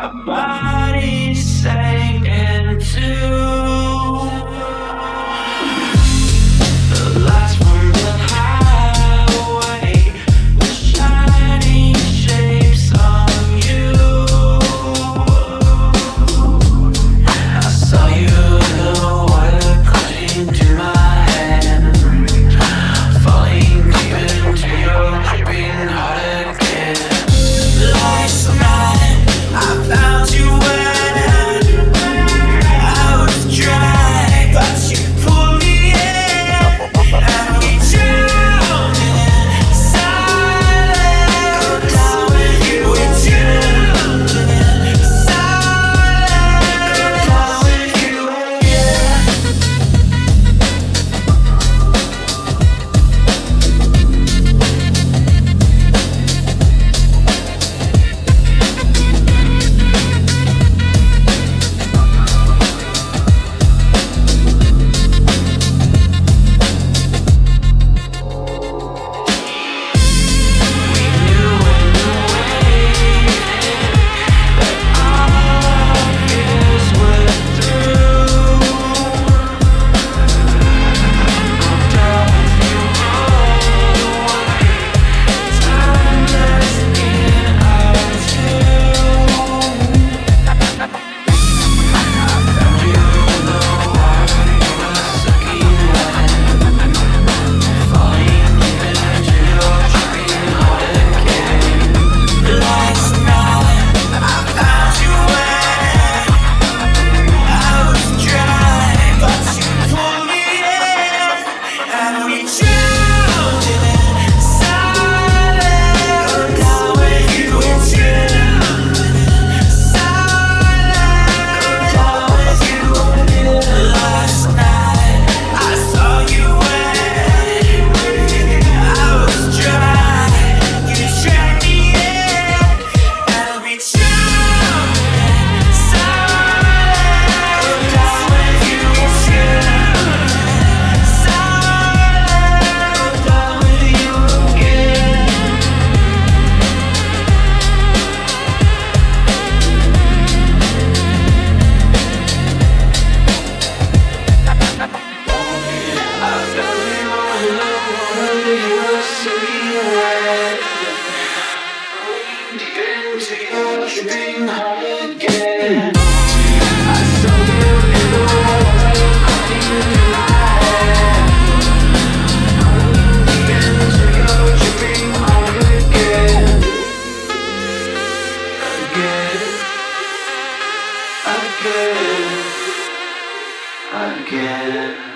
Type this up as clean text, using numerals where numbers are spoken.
body sank into the lights from the highway were shining shapes on you. I saw you in the water clutching to my hand, falling deep into your dripping heart again. Last night I found you when I was dry, but you pulled me in and we drowned in silence. Go down with you, we drowned in silence. Go down with you again. Dripping heart again. I saw you in the water, cutting in my hand, into your dripping heart again, again, again, again.